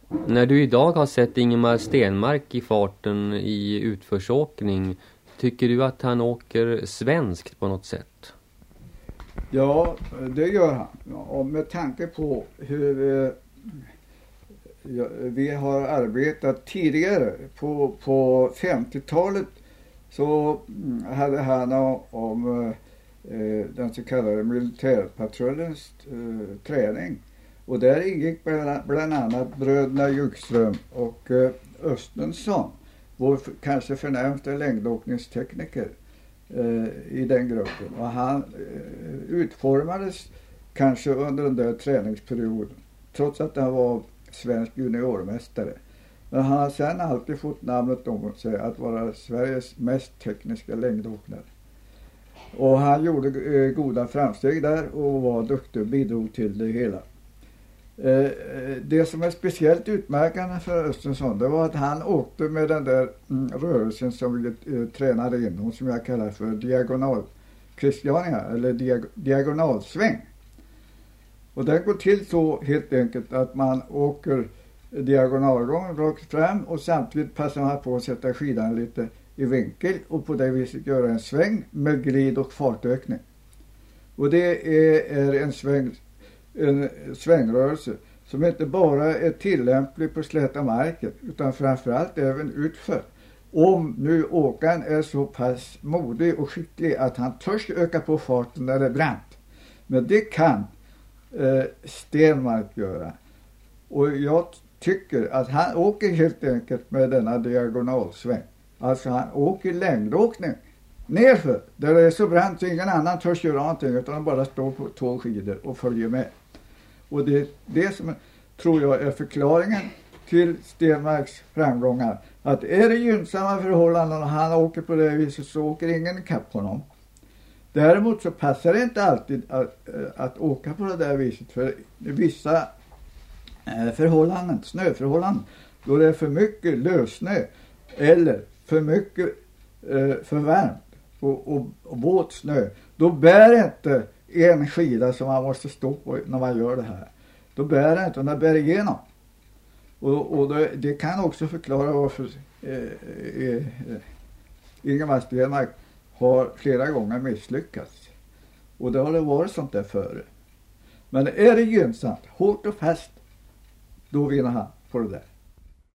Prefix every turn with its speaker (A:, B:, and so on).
A: När du idag har sett Ingemar Stenmark i farten i utförsåkning, tycker du att han åker svenskt på något sätt?
B: Ja, det gör han. Och med tanke på hur vi har arbetat tidigare på 50-talet, så hade han om den så kallade militärpatrullens träning. Och där ingick bland annat bröderna Ljungström och Östensson, vår kanske förnämsta längdåkningstekniker i den gruppen. Och han utformades kanske under den där träningsperioden, trots att han var svensk juniormästare. Men han har sedan alltid fått namnet om sig att vara Sveriges mest tekniska längdåkare. Och han gjorde goda framsteg där och var duktig och bidrog till det hela. Det som är speciellt utmärkande för Östensson, det var att han åkte med den där rörelsen som vi tränade in, som jag kallar för diagonal Christiania, eller diagonalsväng. Och det går till så helt enkelt att man åker diagonalgång rakt fram och samtidigt passar man på att sätta skidan lite i vinkel och på det viset göra en sväng med glid och fartökning. Och det är en svängrörelse som inte bara är tillämplig på släta marken utan framförallt även utför. Om nu åkaren är så pass modig och skicklig att han törs öka på farten när det är brant. Men det kan Stenmark göra. Och jag tycker att han åker helt enkelt med denna diagonalsväng. Alltså han åker längdåkning nerför, där det är så brant så ingen annan törs göra någonting utan han bara står på 2 skidor och följer med. Och det är det som tror jag är förklaringen till Stenmarks framgångar. Att är det gynnsamma förhållanden och han åker på det viset så åker ingen ikapp honom. Däremot så passar det inte alltid att åka på det där viset, för vissa förhållanden, snöförhållanden, då det är för mycket lössnö eller för mycket för varmt och våt snö, då bär inte en skida som man måste stå på när man gör det här. Då bär det inte, och den bär igenom. Och det kan också förklara varför Ingemar Stenmark har flera gånger misslyckats. Och det har det varit sånt där före. Men är det gynnsamt, hårt och fast, då vinner han på det där.